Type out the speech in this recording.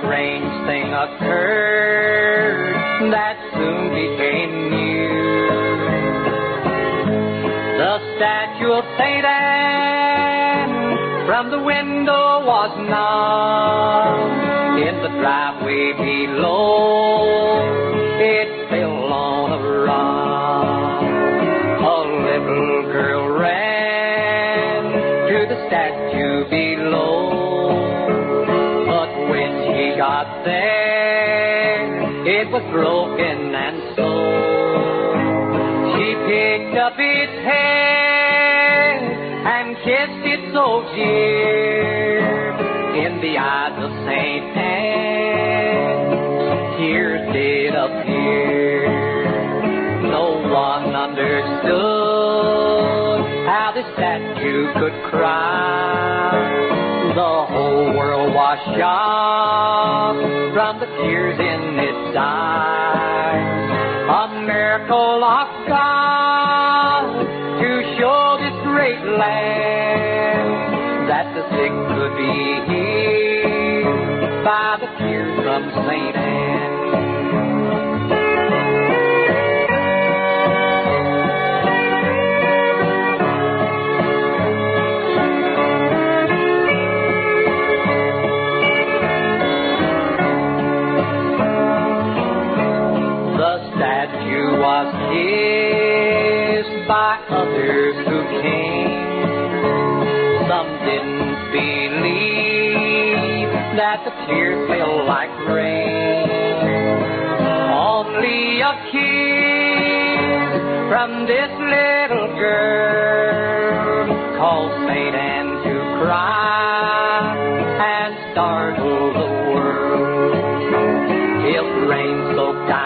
strange thing occurred that soon became news. The statue of St. Anne from the window was knocked. In the driveway below, it fell on a rock. A little girl ran to the statue below, but when she got there, it was broken and so she picked up its head and kissed it so dear. In the eyes of St. Anne, tears did appear. No one understood how the statue could cry. The whole world was shocked from the tears in its eyes. A miracle of God to show this great land that the sick could be healed by the tears from St. Anne. The statue was kissed by others who came. Some didn't believe that the tears fell like rain. Only a kiss from this little girl caused St. Anne to cry and startle the world. It rained so